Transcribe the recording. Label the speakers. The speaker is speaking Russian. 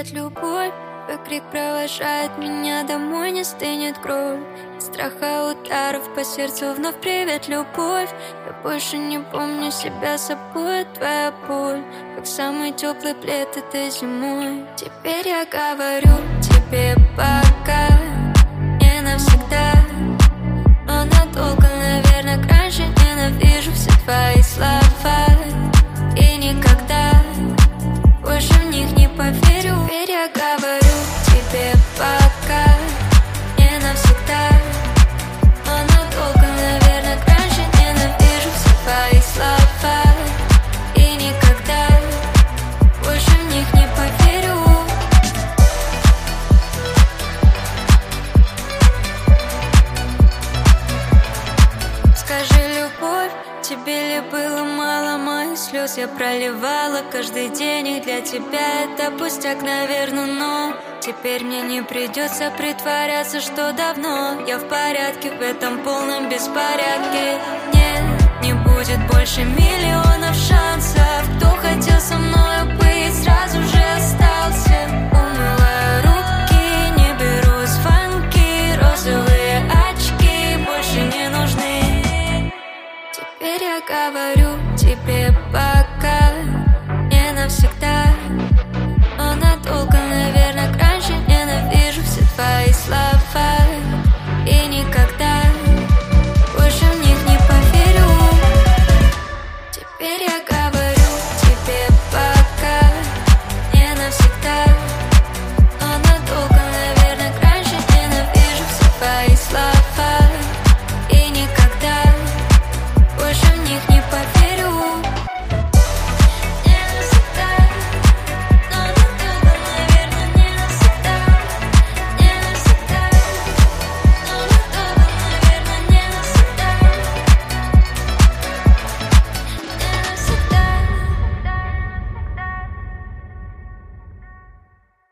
Speaker 1: привет, любовь. Твой крик провожает меня домой, не стынет кровь. От страха ударов по сердцу вновь привет, любовь. Я больше не помню себя собой, твоя боль как самый теплый плед этой зимой. Теперь я говорю тебе пока, не навсегда, но надолго, наверное, раньше ненавижу все твои слова. И никогда больше в них не поверю. Теперь я говорю тебе пока, не навсегда, но надолго, наверное, раньше ненавижу все твои слова. И никогда больше в них не поверю. Скажи, любовь, тебе ли было мало моих слез? Я проливала каждый день, и для тебя это пустяк, наверное, но теперь мне не придется притворяться, что давно я в порядке, в этом полном беспорядке. Нет, не будет больше миллионов шансов. Кто хотел со мной быть, сразу же остался. Умываю руки, не беру звонки, розовые очки больше не нужны. Теперь я говорю тебе пока.